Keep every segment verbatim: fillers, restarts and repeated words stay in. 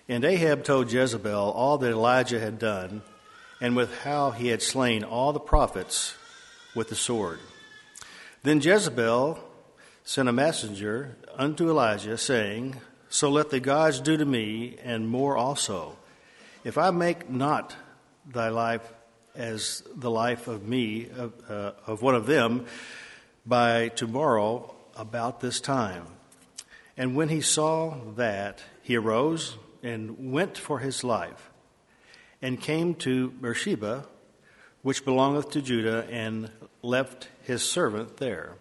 And Ahab told Jezebel all that Elijah had done, and with how he had slain all the prophets with the sword. Then Jezebel sent a messenger unto Elijah, saying, So let the gods do to me, and more also, if I make not thy life as the life of me, of, uh, of one of them, by tomorrow about this time. And when he saw that, he arose and went for his life, and came to Beersheba, which belongeth to Judah, and left his servant there.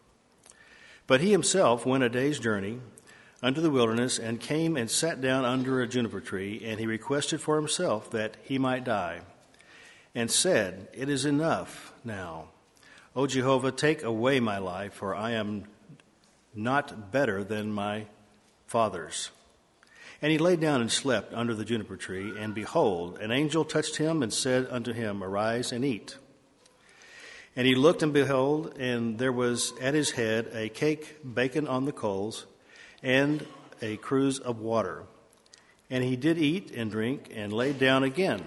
But he himself went a day's journey unto the wilderness, and came and sat down under a juniper tree, and he requested for himself that he might die, and said, It is enough now. O Jehovah, take away my life, for I am not better than my fathers. And he lay down and slept under the juniper tree, and behold, an angel touched him and said unto him, Arise and eat. And he looked, and behold, and there was at his head a cake baken on the coals, and a cruse of water. And he did eat and drink, and lay down again.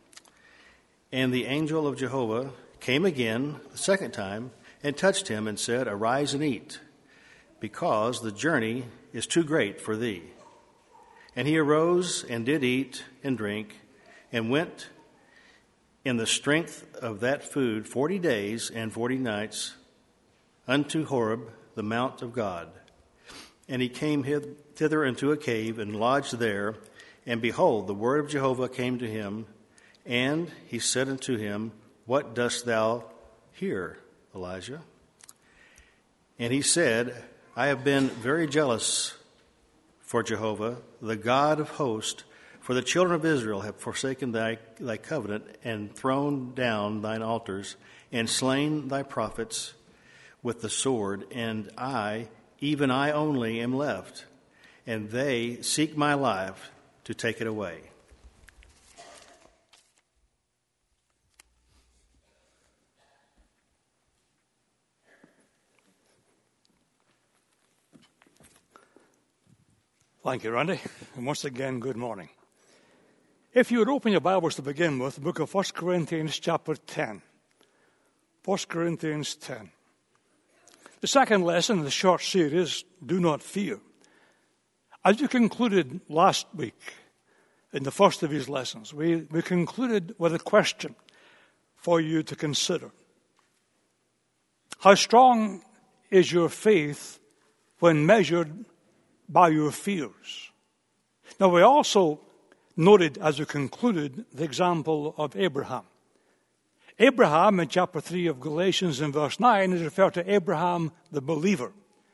And the angel of Jehovah came again the second time, and touched him, and said, Arise and eat, because the journey is too great for thee. And he arose and did eat and drink, and went in the strength of that food forty days and forty nights unto Horeb, the mount of God. And he came thither into a cave, and lodged there. And behold, the word of Jehovah came to him, and he said unto him, What dost thou here, Elijah? And he said, I have been very jealous for Jehovah, the God of hosts, for the children of Israel have forsaken thy, thy covenant, and thrown down thine altars, and slain thy prophets with the sword, and I, even I only, am left, and they seek my life to take it away. Thank you, Randy. And once again, good morning. If you would open your Bibles to begin with, the book of First Corinthians chapter ten. First Corinthians ten. The second lesson in the short series, Do Not Fear. As you concluded last week, in the first of these lessons, we, we concluded with a question for you to consider. How strong is your faith when measured by your fears? Now, we also noted, as we concluded, the example of Abraham. Abraham, in chapter three of Galatians in verse nine, is referred to Abraham the believer.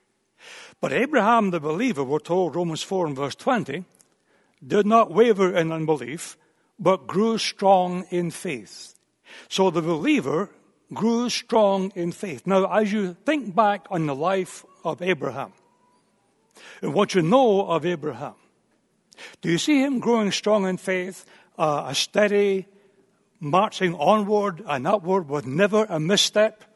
But Abraham the believer, we're told, Romans four and verse twenty, did not waver in unbelief, but grew strong in faith. So the believer grew strong in faith. Now, as you think back on the life of Abraham, and what you know of Abraham, do you see him growing strong in faith, uh, a steady marching onward and upward with never a misstep?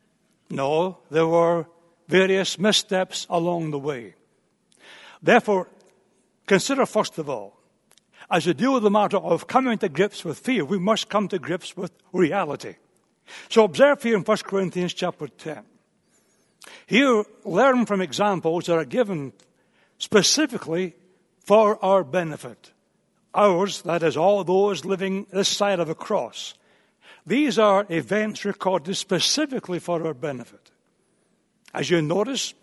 No, there were various missteps along the way. Therefore, consider first of all, as you deal with the matter of coming to grips with fear, we must come to grips with reality. So observe here in First Corinthians chapter ten. Here, learn from examples that are given specifically for our benefit. Ours, that is, all those living this side of a cross. These are events recorded specifically for our benefit. As you notice,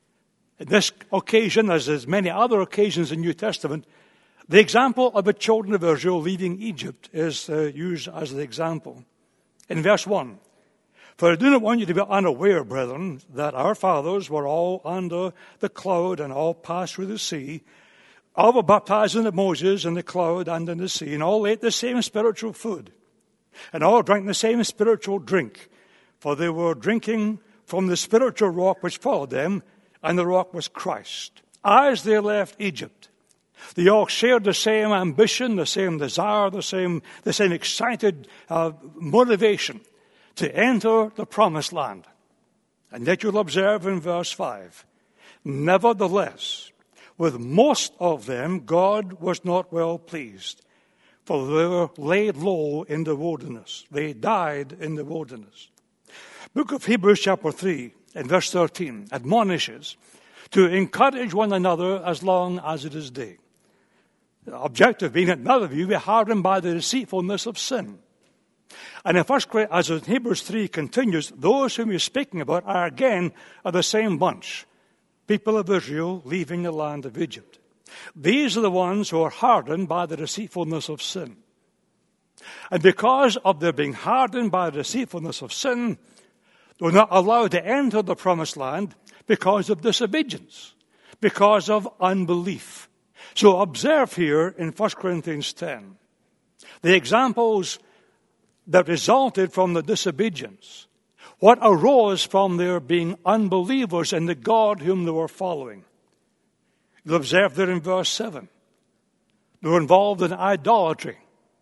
in this occasion, as is many other occasions in the New Testament, the example of the children of Israel leaving Egypt is uh, used as the example. In verse one, For I do not want you to be unaware, brethren, that our fathers were all under the cloud and all passed through the sea. All were baptized in Moses in the cloud and in the sea, and all ate the same spiritual food, and all drank the same spiritual drink, for they were drinking from the spiritual rock which followed them, and the rock was Christ. As they left Egypt, they all shared the same ambition, the same desire, the same, the same excited uh, motivation to enter the promised land. And yet you'll observe in verse five, Nevertheless, with most of them God was not well pleased, for they were laid low in the wilderness. They died in the wilderness. Book of Hebrews chapter three and verse thirteen admonishes to encourage one another as long as it is day. The objective being that none of you be hardened by the deceitfulness of sin. And in first, as in Hebrews three continues, those whom he's speaking about are again of the same bunch. People of Israel leaving the land of Egypt. These are the ones who are hardened by the deceitfulness of sin. And because of their being hardened by the deceitfulness of sin, they were not allowed to enter the promised land because of disobedience, because of unbelief. So observe here in First Corinthians ten the examples that resulted from the disobedience, what arose from their being unbelievers in the God whom they were following. You'll observe there in verse seven. They were involved in idolatry.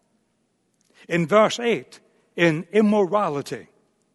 In verse eight, in immorality.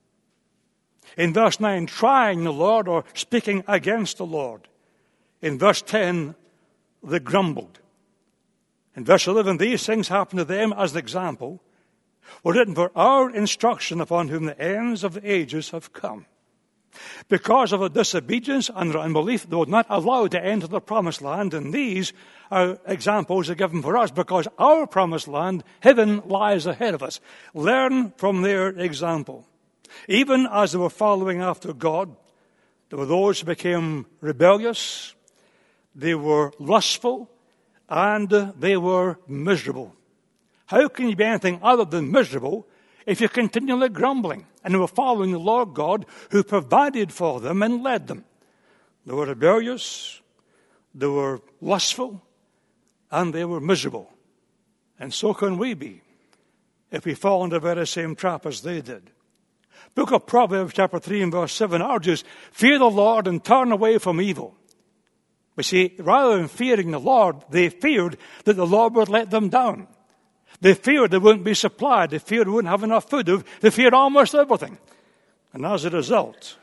In verse nine, trying the Lord or speaking against the Lord. In verse ten, they grumbled. In verse eleven, these things happened to them as the example were written for our instruction, upon whom the ends of the ages have come. Because of a disobedience and unbelief, they were not allowed to enter the promised land, and these are examples are given for us because our promised land, heaven, lies ahead of us. Learn from their example. Even as they were following after God, there were those who became rebellious, they were lustful, and they were miserable. How can you be anything other than miserable if you're continually grumbling? And they were following the Lord God who provided for them and led them. They were rebellious, they were lustful, and they were miserable. And so can we be if we fall into the very same trap as they did. Book of Proverbs chapter three and verse seven urges, fear the Lord and turn away from evil. But see, rather than fearing the Lord, they feared that the Lord would let them down. They feared they wouldn't be supplied. They feared they wouldn't have enough food. They feared almost everything. And as a result,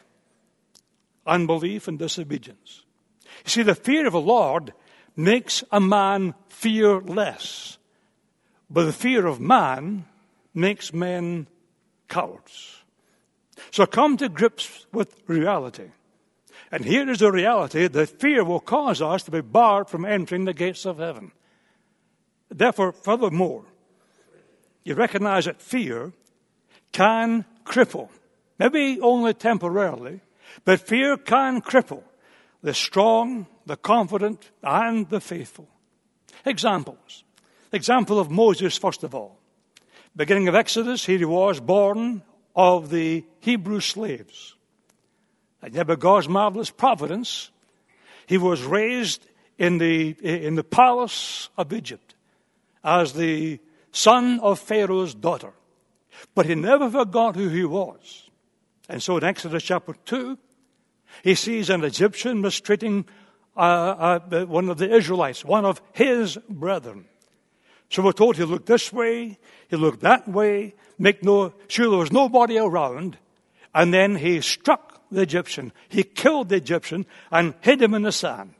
unbelief and disobedience. You see, the fear of the Lord makes a man fearless. But the fear of man makes men cowards. So come to grips with reality. And here is the reality that fear will cause us to be barred from entering the gates of heaven. Therefore, furthermore, you recognize that fear can cripple, maybe only temporarily, but fear can cripple the strong, the confident, and the faithful. Examples. Example of Moses, first of all. Beginning of Exodus, here he was born of the Hebrew slaves. And yet by God's marvelous providence, he was raised in the, in the palace of Egypt as the son of Pharaoh's daughter. But he never forgot who he was. And so in Exodus chapter two, he sees an Egyptian mistreating uh, uh, one of the Israelites, one of his brethren. So we're told he looked this way, he looked that way, make no sure there was nobody around, and then he struck the Egyptian. He killed the Egyptian and hid him in the sand.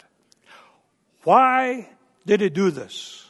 Why did he do this?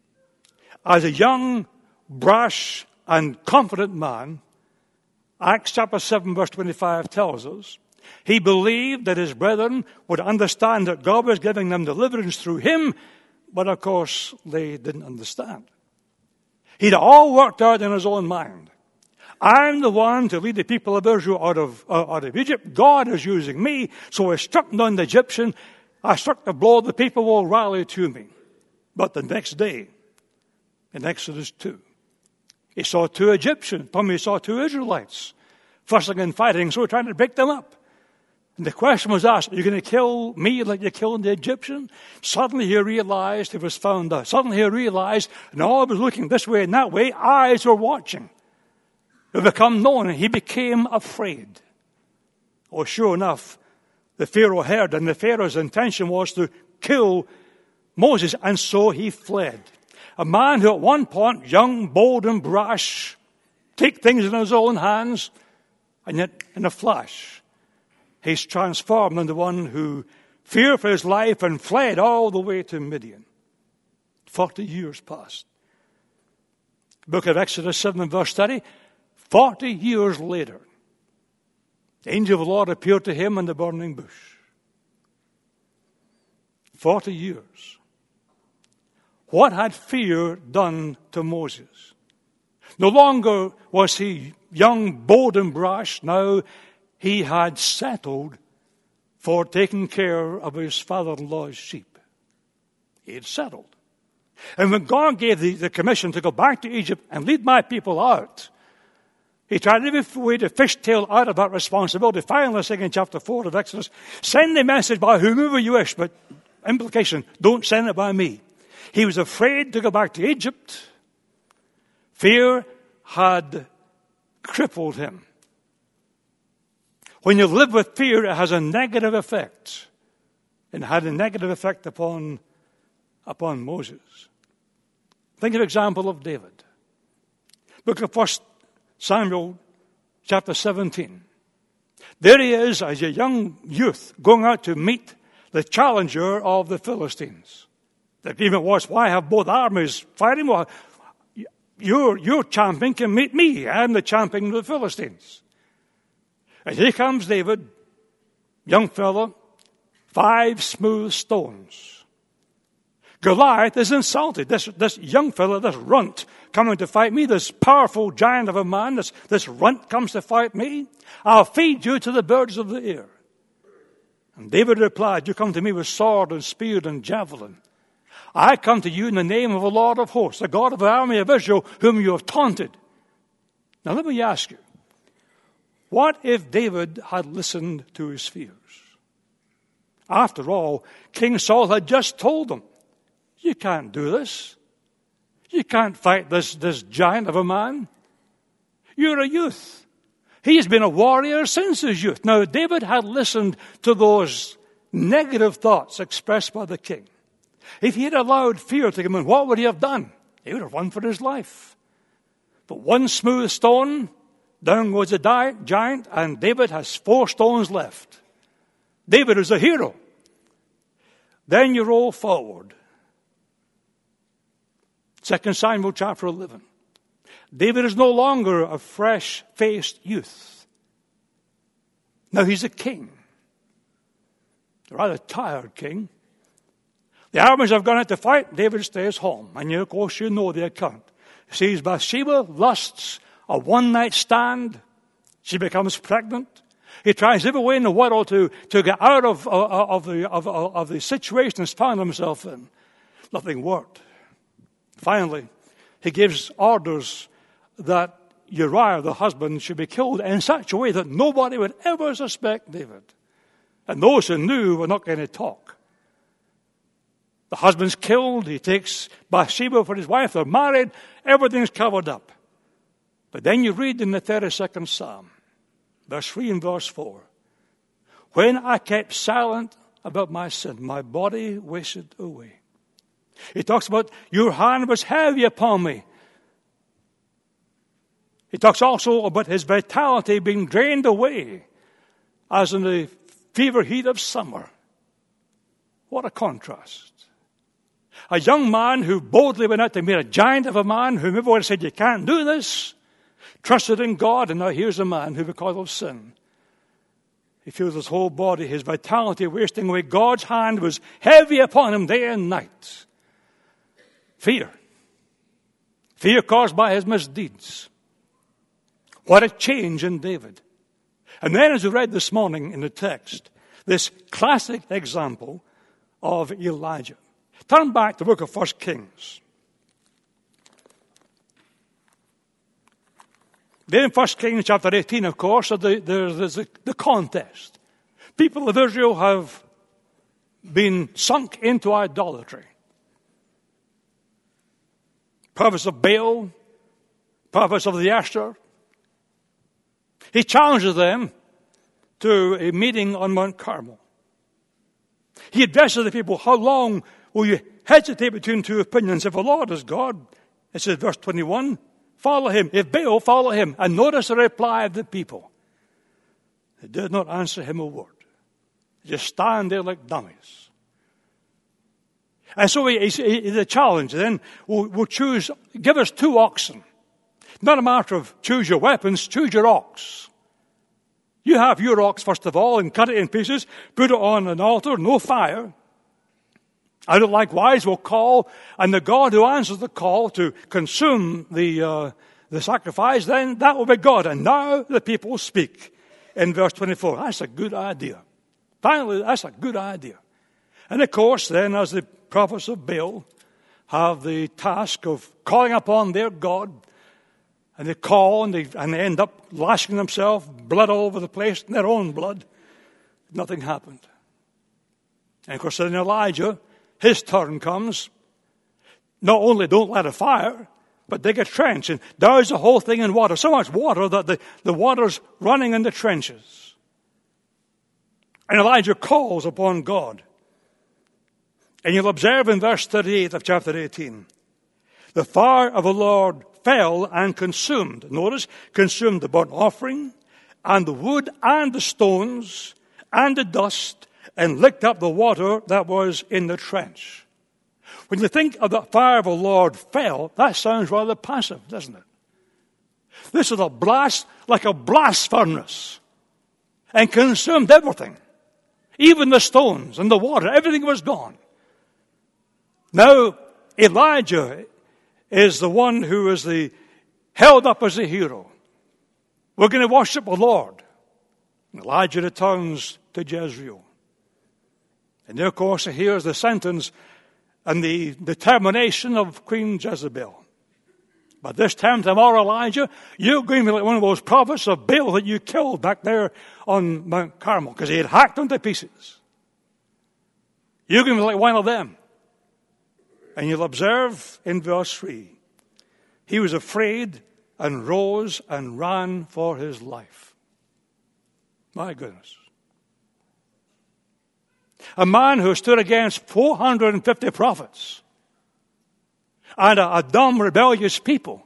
As a young, brash, and confident man, Acts chapter seven verse twenty-five tells us, he believed that his brethren would understand that God was giving them deliverance through him, but of course they didn't understand. He'd all worked out in his own mind. I'm the one to lead the people of Israel out of, uh, out of Egypt. God is using me, so I struck down the Egyptian. I struck the blow, the people will rally to me. But the next day, in Exodus two, he saw two Egyptians. He saw two Israelites fussing and fighting, so trying to break them up. And the question was asked, are you going to kill me like you killed the Egyptian? Suddenly he realized he was found out. Suddenly he realized, and all was looking this way and that way, eyes were watching. It became known, and he became afraid. Oh, sure enough, the Pharaoh heard, and the Pharaoh's intention was to kill Moses, and so he fled. A man who at one point, young, bold, and brash, take things in his own hands, and yet in a flash, he's transformed into one who fear for his life, and fled all the way to Midian. Forty years passed. Book of Exodus seven and verse thirty. Forty years later, the angel of the Lord appeared to him in the burning bush. Forty years. What had fear done to Moses? No longer was he young, bold, and brash. Now he had settled for taking care of his father-in-law's sheep. He had settled. And when God gave the, the commission to go back to Egypt and lead my people out, he tried every way to fishtail out of that responsibility. Finally, saying in chapter four of Exodus, send the message by whomever you wish, but implication, don't send it by me. He was afraid to go back to Egypt. Fear had crippled him. When you live with fear, it has a negative effect. It had a negative effect upon, upon Moses. Think of the example of David. Book of First Samuel, chapter seventeen. There he is as a young youth going out to meet the challenger of the Philistines. The agreement was, why have both armies fighting? Well, your, your champion can meet me. I'm the champion of the Philistines. And here comes David, young fellow, five smooth stones. Goliath is insulted. This, this young fellow, this runt, coming to fight me, this powerful giant of a man, this, this runt comes to fight me. I'll feed you to the birds of the air. And David replied, you come to me with sword and spear and javelin. I come to you in the name of the Lord of hosts, the God of the army of Israel, whom you have taunted. Now let me ask you, what if David had listened to his fears? After all, King Saul had just told him, you can't do this. You can't fight this, this giant of a man. You're a youth. He's been a warrior since his youth. Now, David had listened to those negative thoughts expressed by the king. If he had allowed fear to come in, what would he have done? He would have run for his life. But one smooth stone, down goes a giant, and David has four stones left. David is a hero. Then you roll forward. Second Samuel chapter eleven. David is no longer a fresh-faced youth. Now he's a king. A rather tired king. The armies have gone out to fight. David stays home. And you, of course, you know the account. He sees Bathsheba, lusts, a one-night stand. She becomes pregnant. He tries every way in the world to, to get out of, of, of, the, of, of the situation he's found himself in. Nothing worked. Finally, he gives orders that Uriah, the husband, should be killed in such a way that nobody would ever suspect David. And those who knew were not going to talk. The husband's killed. He takes Bathsheba for his wife. They're married. Everything's covered up. But then you read in the thirty-second Psalm, verse three and verse four. When I kept silent about my sin, my body wasted away. He talks about, your hand was heavy upon me. He talks also about his vitality being drained away as in the fever heat of summer. What a contrast. A young man who boldly went out to meet a giant of a man whom everyone said, you can't do this, trusted in God, and now here's a man who, because of sin, he feels his whole body, his vitality wasting away. God's hand was heavy upon him day and night. Fear. Fear caused by his misdeeds. What a change in David. And then, as we read this morning in the text, this classic example of Elijah. Turn back to the book of First Kings. There in First Kings chapter eighteen, of course, there's the, the contest. People of Israel have been sunk into idolatry. Prophets of Baal, prophets of the Asher. He challenges them to a meeting on Mount Carmel. He addresses the people, how long will you hesitate between two opinions? If the Lord is God, it says verse twenty-one, follow him. If Baal, follow him. And notice the reply of the people. They did not answer him a word. Just stand there like dummies. And so he, he, he, the challenge then, we'll, we'll choose, give us two oxen. Not a matter of choose your weapons, choose your ox. You have your ox, first of all, and cut it in pieces, put it on an altar, no fire. And likewise will call, and the God who answers the call to consume the uh, the sacrifice, then that will be God. And now the people speak in verse twenty-four. That's a good idea. Finally, that's a good idea. And of course, then, as the prophets of Baal have the task of calling upon their God, and they call and they, and they end up lashing themselves, blood all over the place, their own blood, nothing happened. And of course, then Elijah, his turn comes. Not only don't light a fire, but dig a trench and douse the whole thing in water. So much water that the, the water's running in the trenches. And Elijah calls upon God. And you'll observe in verse thirty-eight of chapter eighteen, the fire of the Lord fell and consumed. Notice, consumed the burnt offering, and the wood, and the stones, and the dust, and licked up the water that was in the trench. When you think of the fire of the Lord fell, that sounds rather passive, doesn't it? This is a blast, like a blast furnace, and consumed everything. Even the stones and the water, everything was gone. Now, Elijah is the one who is the held up as a hero. We're going to worship the Lord. Elijah returns to Jezreel. And there, of course, he hears the sentence and the determination of Queen Jezebel. But this time tomorrow, Elijah, you're going to be like one of those prophets of Baal that you killed back there on Mount Carmel, because he had hacked them to pieces. You're going to be like one of them. And you'll observe in verse three, he was afraid and rose and ran for his life. My goodness. A man who stood against four hundred fifty prophets and a, a dumb, rebellious people.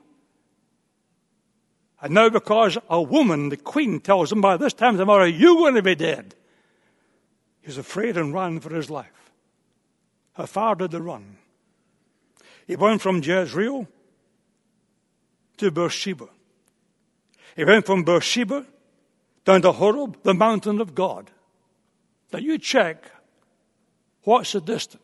And now because a woman, the queen, tells him by this time tomorrow, you're going to be dead. He's afraid and ran for his life. How far did they run? He went from Jezreel to Beersheba. He went from Beersheba down to Horeb, the mountain of God. Now you check, what's the distance?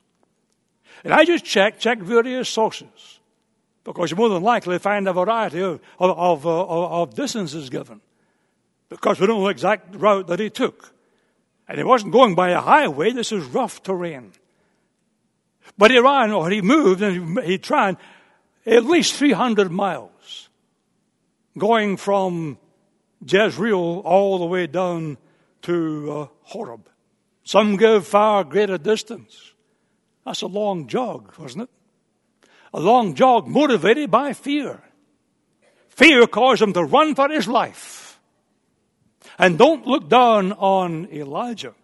And I just check, check various sources, because you more than likely find a variety of, of, uh, of distances given, because we don't know the exact route that he took. And he wasn't going by a highway, this is rough terrain. But he ran, or he moved, and he tried at least three hundred miles, going from Jezreel all the way down to uh, Horeb. Some give far greater distance. That's a long jog, wasn't it? A long jog motivated by fear. Fear caused him to run for his life. And don't look down on Elijah.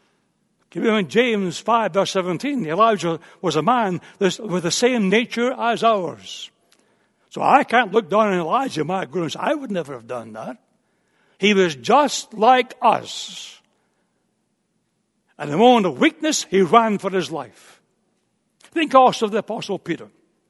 In James five, verse seventeen, Elijah was a man with the same nature as ours. So I can't look down on Elijah, my goodness. I would never have done that. He was just like us. At the moment of weakness, he ran for his life. Think also of the Apostle Peter.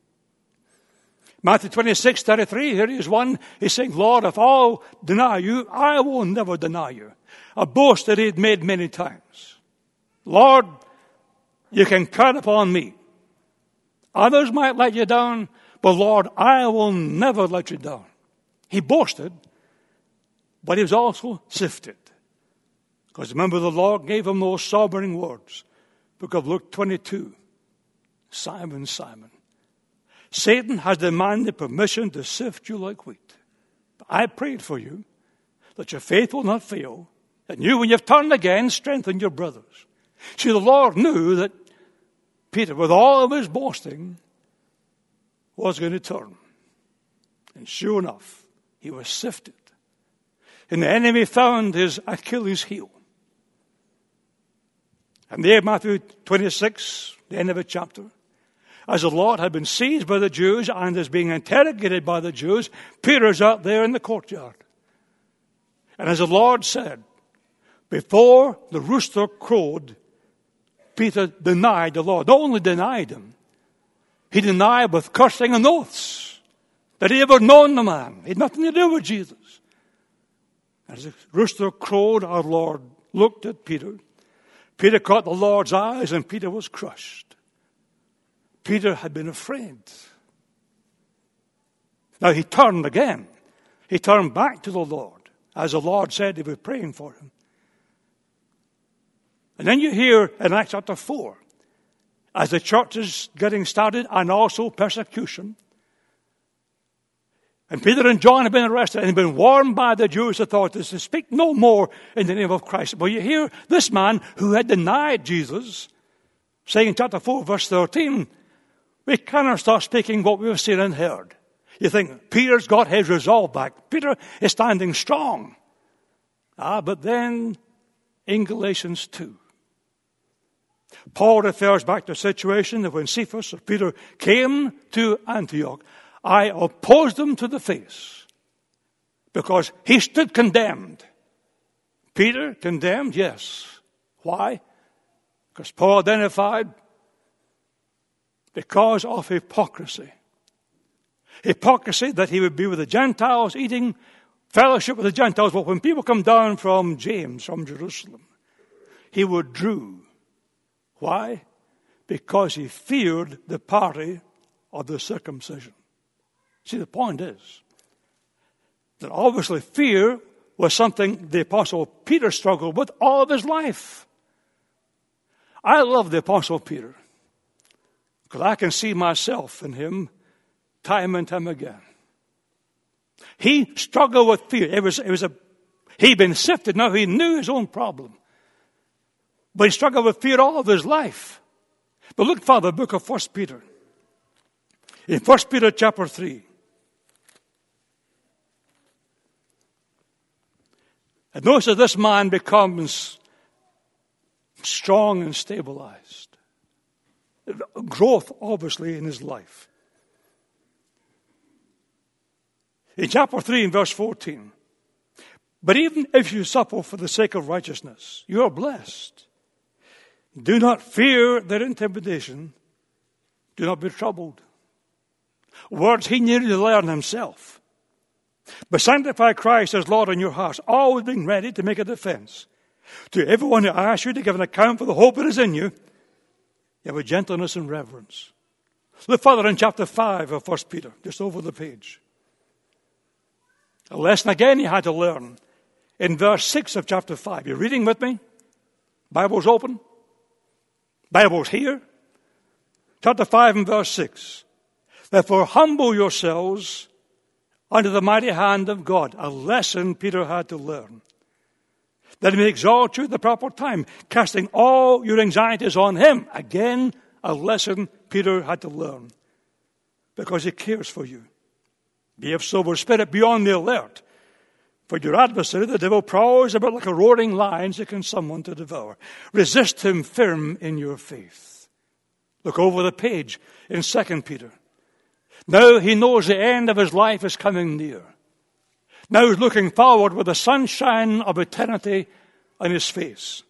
Matthew twenty-six, thirty-three, here is one. He's saying, Lord, if I'll deny you, I will never deny you. A boast that he had made many times. Lord, you can count upon me. Others might let you down, but Lord, I will never let you down. He boasted, but he was also sifted. Because remember, the Lord gave him those sobering words. Book of Luke twenty-two. Simon, Simon, Satan has demanded permission to sift you like wheat. But I prayed for you that your faith will not fail, and you, when you've turned again, strengthen your brothers. See, the Lord knew that Peter, with all of his boasting, was going to turn. And sure enough, he was sifted. And the enemy found his Achilles heel. And there, Matthew twenty-six, the end of the chapter, as the Lord had been seized by the Jews and is being interrogated by the Jews, Peter's out there in the courtyard. And as the Lord said, Before the rooster crowed, Peter denied the Lord. Not only denied him, he denied with cursing and oaths that he ever known the man. He had nothing to do with Jesus. As the rooster crowed, our Lord looked at Peter. Peter caught the Lord's eyes, and Peter was crushed. Peter had been afraid. Now he turned again. He turned back to the Lord, as the Lord said he was praying for him. And then you hear in Acts chapter four, as the church is getting started and also persecution, and Peter and John have been arrested and been warned by the Jewish authorities to speak no more in the name of Christ. But you hear this man who had denied Jesus saying in chapter four, verse thirteen, we cannot stop speaking what we've seen and heard. You think, Peter's got his resolve back. Peter is standing strong. Ah, but then in Galatians two, Paul refers back to a situation that when Cephas or Peter came to Antioch, I opposed him to the face because he stood condemned. Peter condemned, yes. Why? Because Paul identified because of hypocrisy. Hypocrisy that he would be with the Gentiles, eating fellowship with the Gentiles. But when people come down from James, from Jerusalem, he withdrew. Why? Because he feared the party of the circumcision. See, the point is that obviously fear was something the Apostle Peter struggled with all of his life. I love the Apostle Peter because I can see myself in him time and time again. He struggled with fear. It was, it was a, he'd been sifted. Now he knew his own problem. But he struggled with fear all of his life. But look, Father, the book of First Peter. In First Peter chapter three. And notice that this man becomes strong and stabilized. Growth, obviously, in his life. In chapter three, in verse fourteen. But even if you suffer for the sake of righteousness, you are blessed. Do not fear their intimidation. Do not be troubled. Words he needed to learn himself. But sanctify Christ as Lord in your hearts, always being ready to make a defense. To everyone who asks you to give an account for the hope that is in you, you have a gentleness and reverence. Look further in chapter five of First Peter, just over the page. A lesson again he had to learn. In verse six of chapter five. You're reading with me? Bible's open? Bible's here? Chapter five and verse six. Therefore humble yourselves under the mighty hand of God. A lesson Peter had to learn. That he may exalt you at the proper time, casting all your anxieties on him. Again, a lesson Peter had to learn. Because he cares for you. Be of sober spirit, be on the alert. For your adversary, the devil, prowls about like a roaring lion seeking someone to devour. Resist him firm in your faith. Look over the page in Second Peter. Now he knows the end of his life is coming near. Now he's looking forward with the sunshine of eternity on his face.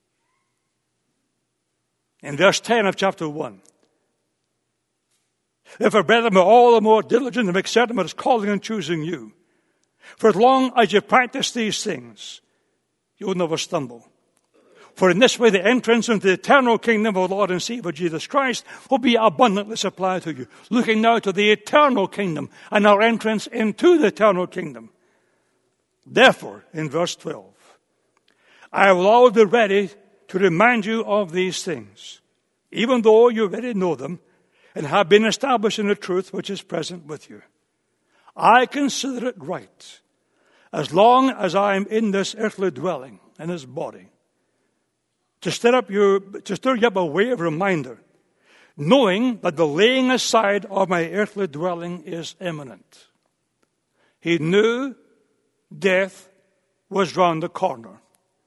In verse ten of chapter one. Therefore, brethren, be all the more diligent to make certain of his calling and choosing you. For as long as you practice these things, you will never stumble. For in this way the entrance into the eternal kingdom of our Lord and Savior Jesus Christ will be abundantly supplied to you. Looking now to the eternal kingdom and our entrance into the eternal kingdom. Therefore, in verse twelve, I will always be ready to remind you of these things, even though you already know them and have been established in the truth which is present with you. I consider it right, as long as I am in this earthly dwelling, in this body, to stir up your, to stir you up a way of reminder, knowing that the laying aside of my earthly dwelling is imminent. He knew death was round the corner.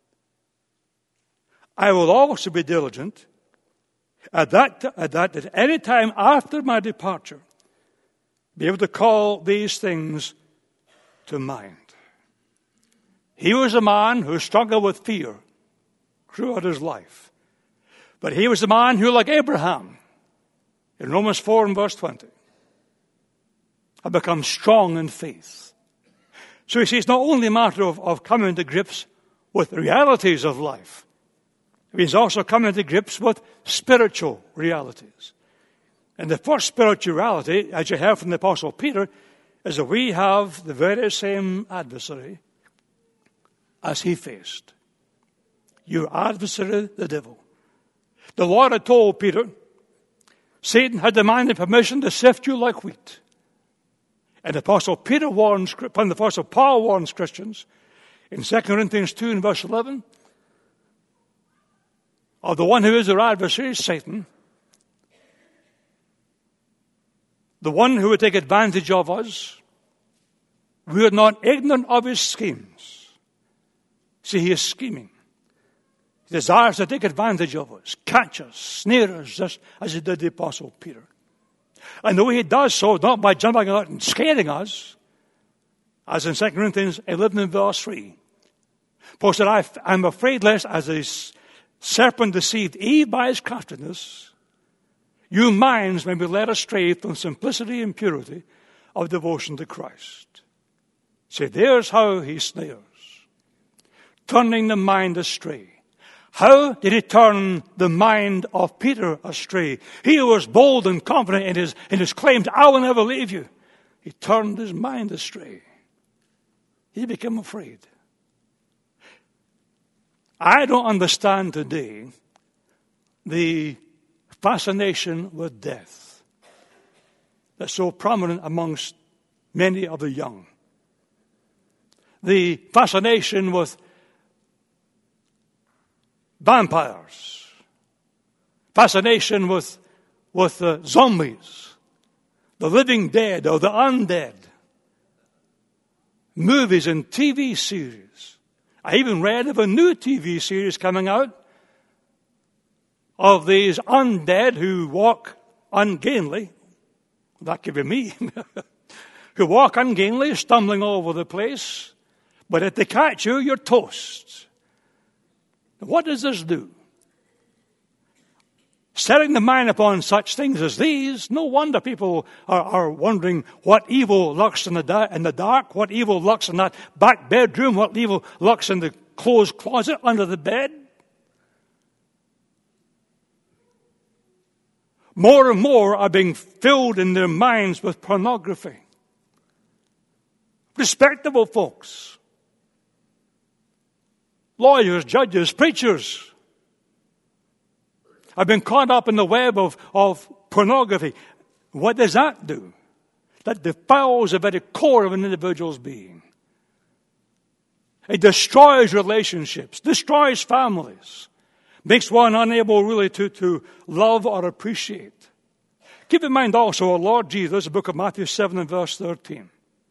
I will also be diligent at that, at that, at any time after my departure, be able to call these things to mind. He was a man who struggled with fear throughout his life. But he was a man who, like Abraham, in Romans four and verse twenty, had become strong in faith. So you see, it's not only a matter of, of coming to grips with the realities of life. It means also coming to grips with spiritual realities. And the first spiritual reality, as you heard from the Apostle Peter, is that we have the very same adversary as he faced. Your adversary, the devil. The Lord had told Peter, Satan had demanded permission to sift you like wheat. And the Apostle Peter warns, and the Apostle Paul warns Christians in Second Corinthians two and verse eleven, of the one who is their adversary, Satan, the one who would take advantage of us. We are not ignorant of his schemes. See, he is scheming. He desires to take advantage of us, catch us, snare us, just as he did the Apostle Peter. And the way he does so, not by jumping out and scaring us, as in Second Corinthians eleven and verse three. Paul said, I am afraid lest as a serpent deceived Eve by his craftiness, your minds may be led astray from simplicity and purity of devotion to Christ. See, there's how he snares. Turning the mind astray. How did he turn the mind of Peter astray? He was bold and confident in his, in his claims, I will never leave you. He turned his mind astray. He became afraid. I don't understand today the fascination with death that's so prominent amongst many of the young. The fascination with vampires, fascination with, with uh, zombies, the living dead or the undead, movies and T V series. I even read of a new T V series coming out of these undead who walk ungainly. That could be me. Who walk ungainly, stumbling all over the place. But if they catch you, you're toast. What does this do? Setting the mind upon such things as these, no wonder people are, are wondering what evil lurks in the, da- in the dark, what evil lurks in that back bedroom, what evil lurks in the closed closet under the bed. More and more are being filled in their minds with pornography. Respectable folks. Lawyers, judges, preachers have been caught up in the web of, of pornography. What does that do? That defiles the very core of an individual's being. It destroys relationships, destroys families, makes one unable really to, to love or appreciate. Keep in mind also our Lord Jesus, the book of Matthew seven and verse thirteen.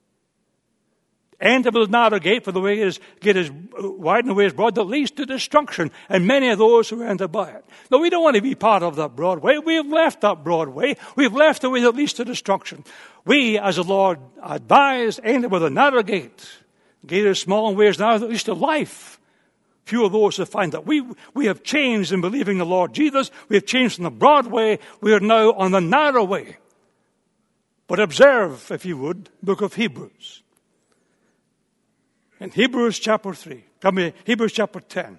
Enter the narrow gate, for the way is gate is wide and the way is broad that leads to destruction, and many of those who enter by it. No, we don't want to be part of that broad way. We have left that broad way. We've left the way that leads to destruction. We, as the Lord advised, enter with a narrow gate. The gate is small and way is narrow that leads to life. Few of those who find that. We, we have changed in believing the Lord Jesus. We have changed from the broad way. We are now on the narrow way. But observe, if you would, the book of Hebrews. In Hebrews chapter three, come here, Hebrews chapter ten.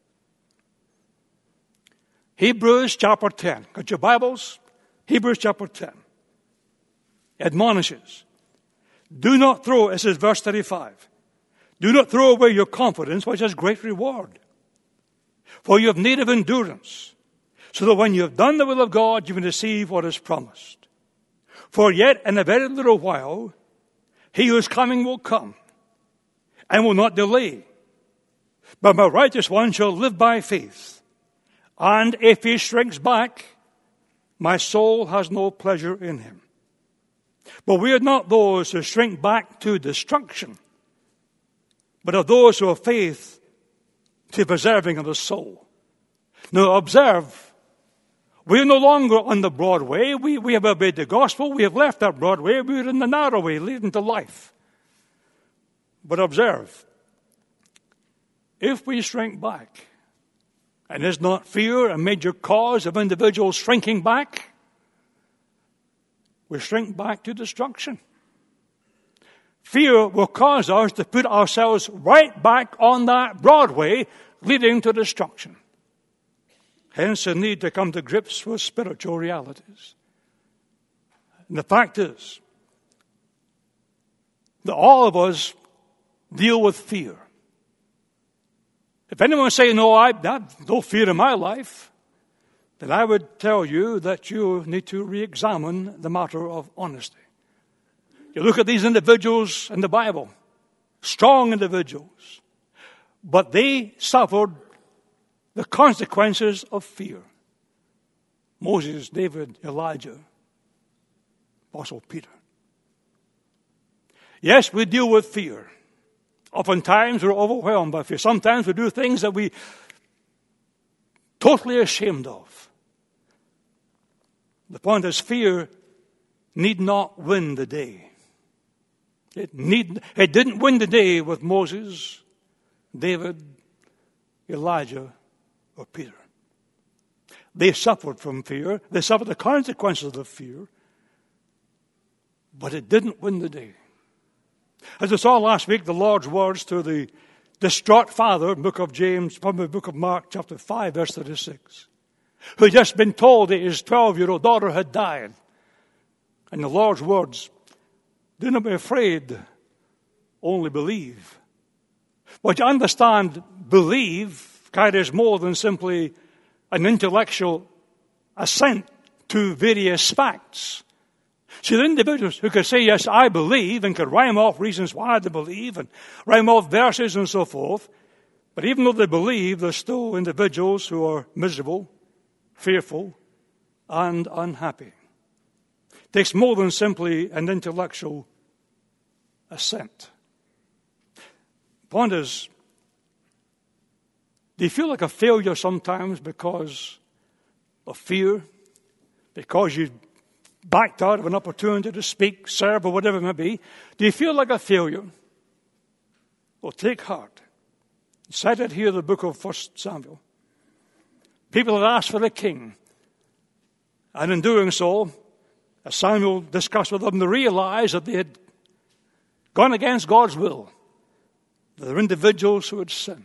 Hebrews chapter ten. Got your Bibles? Hebrews chapter ten. Admonishes. Do not throw, this is verse thirty-five. Do not throw away your confidence, which has great reward. For you have need of endurance, so that when you have done the will of God, you may receive what is promised. For yet in a very little while, he who is coming will come, and will not delay. But my righteous one shall live by faith. And if he shrinks back, my soul has no pleasure in him. But we are not those who shrink back to destruction, but of those who have faith to preserving of the soul. Now observe, we are no longer on the broad way. We, we have obeyed the gospel. We have left that broad way. We are in the narrow way leading to life. But observe, if we shrink back, and is not fear a major cause of individuals shrinking back? We shrink back to destruction. Fear will cause us to put ourselves right back on that Broadway leading to destruction. Hence the need to come to grips with spiritual realities. And the fact is that all of us deal with fear. If anyone say, no, I have no fear in my life, then I would tell you that you need to re-examine the matter of honesty. You look at these individuals in the Bible, strong individuals, but they suffered the consequences of fear. Moses, David, Elijah, Apostle Peter. Yes, we deal with fear. Oftentimes we're overwhelmed by fear. Sometimes we do things that we totally ashamed of. The point is, fear need not win the day. It need it didn't win the day with Moses, David, Elijah, or Peter. They suffered from fear. They suffered the consequences of fear. But it didn't win the day. As we saw last week, the Lord's words to the distraught father, book of James, probably book of Mark, chapter five, verse thirty-six, who had just been told that his twelve-year-old daughter had died. And the Lord's words, do not be afraid, only believe. But you understand, believe carries more than simply an intellectual assent to various facts. See, the individuals who could say, yes, I believe, and could rhyme off reasons why they believe, and rhyme off verses and so forth, but even though they believe, they're still individuals who are miserable, fearful, and unhappy. It takes more than simply an intellectual assent. The point is, do you feel like a failure sometimes because of fear? Because you backed out of an opportunity to speak, serve, or whatever it may be? Do you feel like a failure? Well, take heart. Cited here the book of First Samuel. People had asked for a king. And in doing so, as Samuel discussed with them, they realized that they had gone against God's will. There were individuals who had sinned.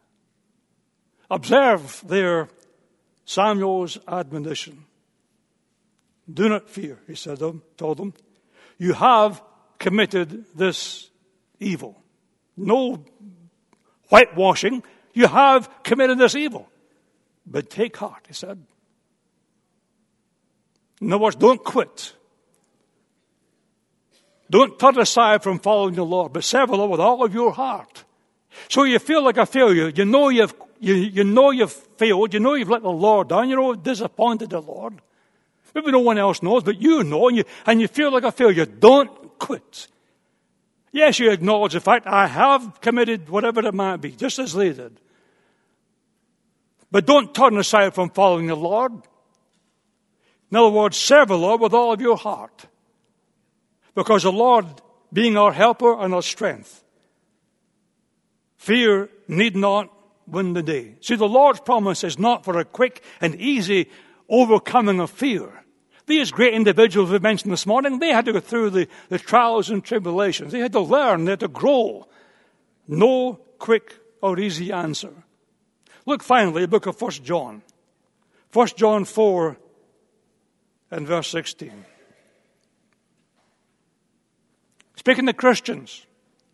Observe there Samuel's admonition. Do not fear, he said them, told them. You have committed this evil. No whitewashing. You have committed this evil. But take heart, he said. In other words, don't quit. Don't turn aside from following the Lord, but serve the Lord with all of your heart. So you feel like a failure. You know you've you, you know you've failed. You know you've let the Lord down. You know you've disappointed the Lord. Maybe no one else knows, but you know, and you, and you feel like a failure. Don't quit. Yes, you acknowledge the fact, I have committed whatever it might be, just as they did. But don't turn aside from following the Lord. In other words, serve the Lord with all of your heart. Because the Lord, being our helper and our strength, fear need not win the day. See, the Lord's promise is not for a quick and easy overcoming of fear. These great individuals we mentioned this morning, they had to go through the, the trials and tribulations. They had to learn, they had to grow. No quick or easy answer. Look finally at the book of First John. First John four and verse sixteen. Speaking to Christians,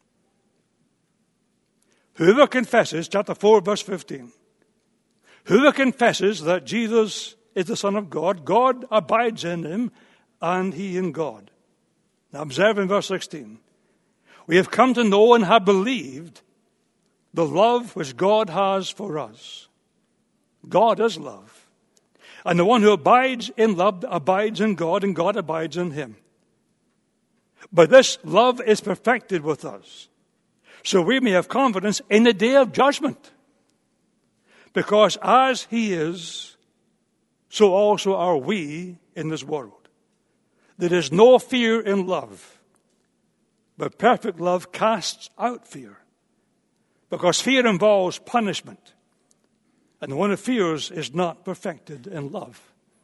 whoever confesses, chapter four, verse fifteen, whoever confesses that Jesus is the Son of God, God abides in him, and he in God. Now observe in verse sixteen. We have come to know and have believed the love which God has for us. God is love. And the one who abides in love abides in God, and God abides in him. But this love is perfected with us, so we may have confidence in the day of judgment. Because as he is, so also are we in this world. There is no fear in love, but perfect love casts out fear. because fear involves punishment. And the one who fears is not perfected in love.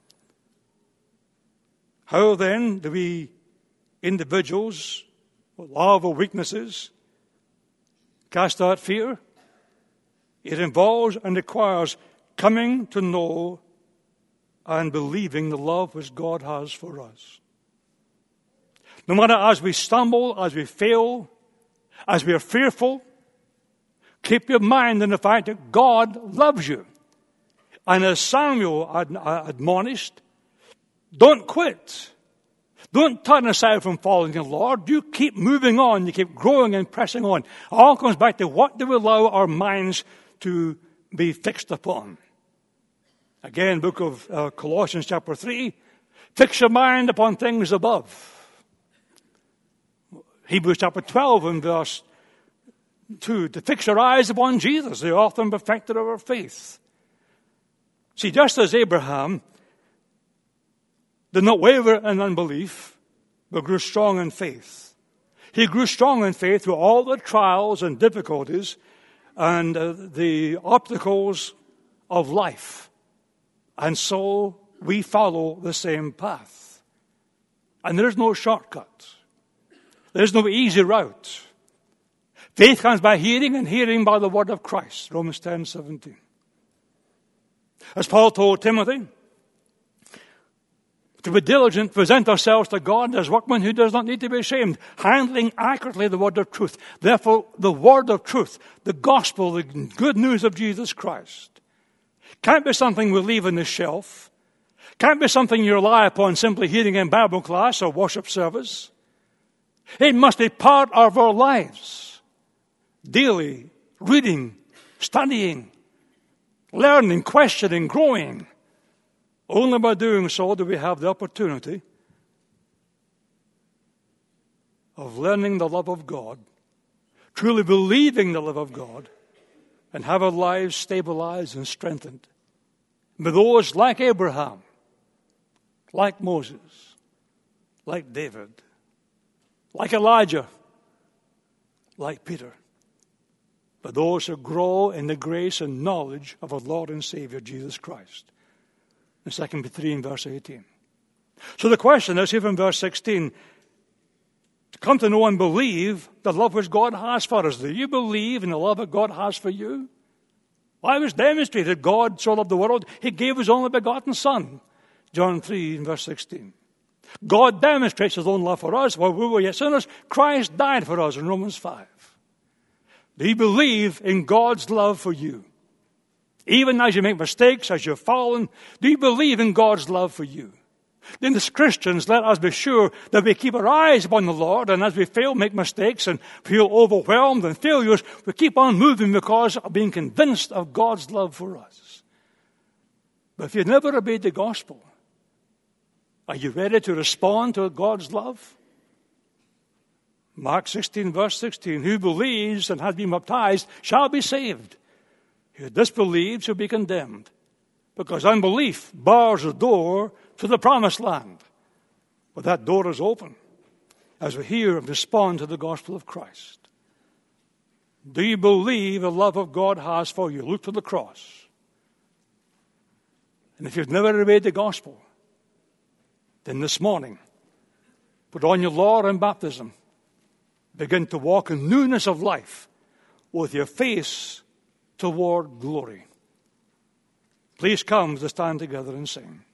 How then do we individuals with love or weaknesses cast out fear? It involves and requires coming to know and believing the love which God has for us. No matter as we stumble, as we fail, as we are fearful, keep your mind in the fact that God loves you. And as Samuel ad- admonished, don't quit. Don't turn aside from following the Lord. You keep moving on. You keep growing and pressing on. It all comes back to what do we allow our minds to be fixed upon. Again, book of uh, Colossians chapter three, fix your mind upon things above. Hebrews chapter twelve and verse two, to fix your eyes upon Jesus, the author and perfecter of our faith. See, just as Abraham did not waver in unbelief, but grew strong in faith. He grew strong in faith through all the trials and difficulties and uh, the obstacles of life. And so we follow the same path. And there is no shortcut. There is no easy route. Faith comes by hearing, and hearing by the word of Christ. Romans ten seventeen. As Paul told Timothy, to be diligent, present ourselves to God as workmen who does not need to be ashamed, handling accurately the word of truth. Therefore, the word of truth, the gospel, the good news of Jesus Christ, can't be something we leave on the shelf. Can't be something you rely upon simply hearing in Bible class or worship service. It must be part of our lives. Daily, reading, studying, learning, questioning, growing. Only by doing so do we have the opportunity of learning the love of God, truly believing the love of God, and have our lives stabilized and strengthened. By those like Abraham, like Moses, like David, like Elijah, like Peter. But those who grow in the grace and knowledge of our Lord and Savior, Jesus Christ. In Second Peter three and verse eighteen. So the question is, here in verse sixteen, to come to know and believe the love which God has for us. Do you believe in the love that God has for you? Well, it was demonstrated. God so loved the world, He gave His only begotten Son. John three and verse sixteen. God demonstrates His own love for us. While we were yet sinners, Christ died for us in Romans five. Do you believe in God's love for you? Even as you make mistakes, as you've fallen, do you believe in God's love for you? Then as Christians, let us be sure that we keep our eyes upon the Lord, and as we fail, make mistakes, and feel overwhelmed and failures, we keep on moving because of being convinced of God's love for us. But if you've never obeyed the gospel, are you ready to respond to God's love? Mark sixteen, verse sixteen, who believes and has been baptized shall be saved. Who disbelieves shall be condemned, because unbelief bars the door to the promised land. But that door is open as we hear and respond to the gospel of Christ. Do you believe the love of God has for you? Look to the cross. And if you've never obeyed the gospel, then this morning, put on your Lord in baptism. Begin to walk in newness of life with your face toward glory. Please come to stand together and sing.